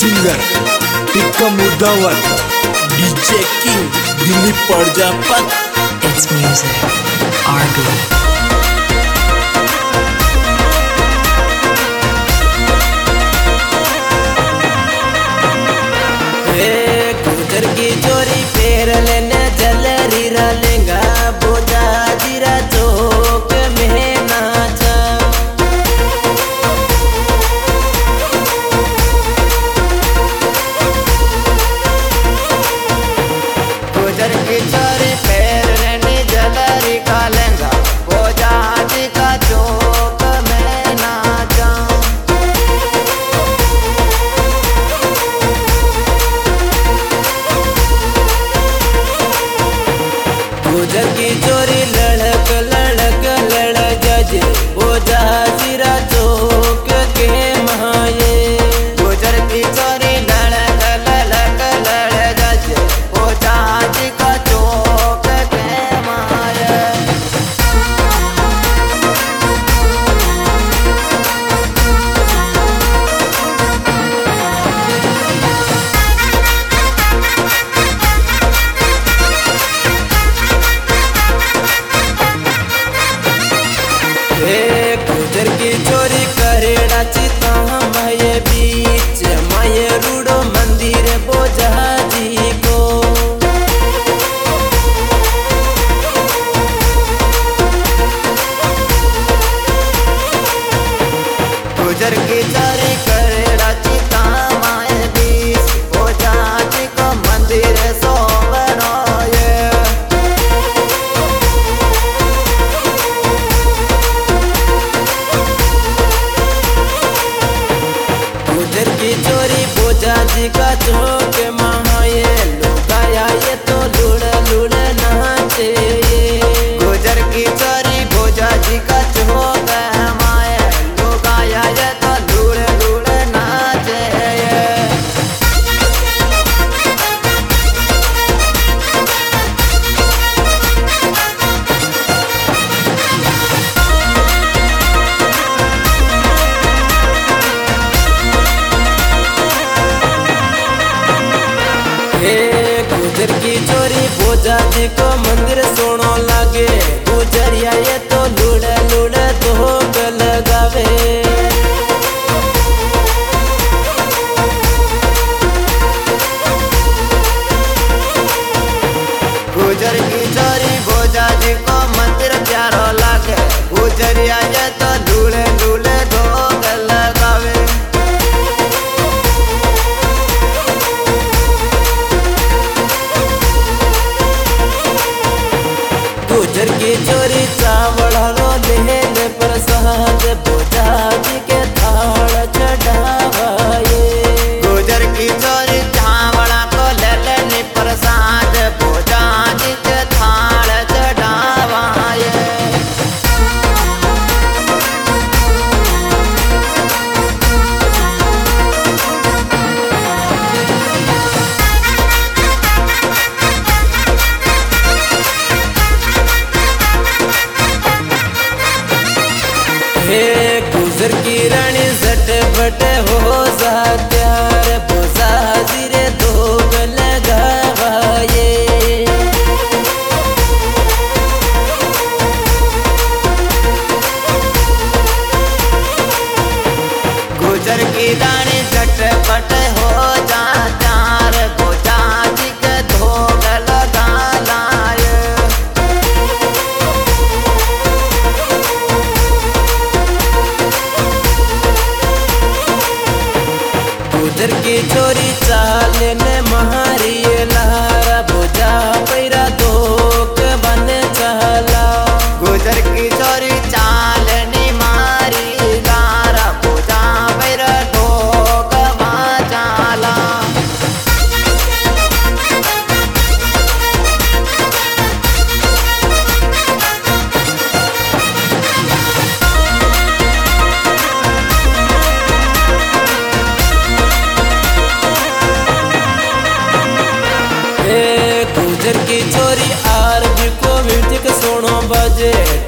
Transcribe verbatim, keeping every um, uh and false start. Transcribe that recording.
Singer Tikka Murdawar DJ king Dilip Prajapat. It's music, R B. गुजर की चोरी फेर लेने जल रीरा लेंगा बोझा जीरा चौक में नाचा। गुजर की चोरी फेर लेने जल रीरा लेंगा बोझा जीरा चौक में नाचा। गुजर की चोरी लड़क लड़क लड़ जज बोझा जीरा चौक के महाये। गुजर की चोरी लड़क लड़क लड़ जज बोझा जी का चौक के महाये। गुजर की चोरी करेड़ा चिता माये बीच माये रूड़ो मंदिर बोझा जी को। गुजर की चोरी करेड़ा चिता माये बीच बोझा जी को मंदिर सो बनाए। गुजर की चोरी बोझा जी का चौक महाये लुकाया ये तो लुड़ लुड़ नाचे। गुजर की चोरी बोझा जी का चौक माये लुकाया ये तो लुड़ लुड़ नाचे। गुजर की चोरी बोझा जी को मंदिर सोनो लागे। गुजरिया ये तो लुड़ लुड़ धोक लगावे। गुजर की चोरी बोझा जी को मंदिर प्यारो लागे। गुजरिया ये तो लुड़ लुड़ धोक लगावे। गुजर की चोरी चावल रो लेन प्रसाद बोझा जी के थाल चढ़ावाए। गुजर की चोरी चावल को लेन प्रसाद बोझा जी के थाल चढ़ावाए। गुजर की रानी झट फट हो जा प्यार बोझा जीरे धोक लगावाए। गुजर की रानी झट फट हो जा प्यार बोझा जी के धोक लगा लाए। गुजर की चोरी चालने महारी लहारा बोझा पैरा धोक बन चला। गुजर की चोरी चालने मारी लारा बोझा पैरा धोक बन चला। गुजर की चोरी आर भी को म्यूजिक सुनो बजे।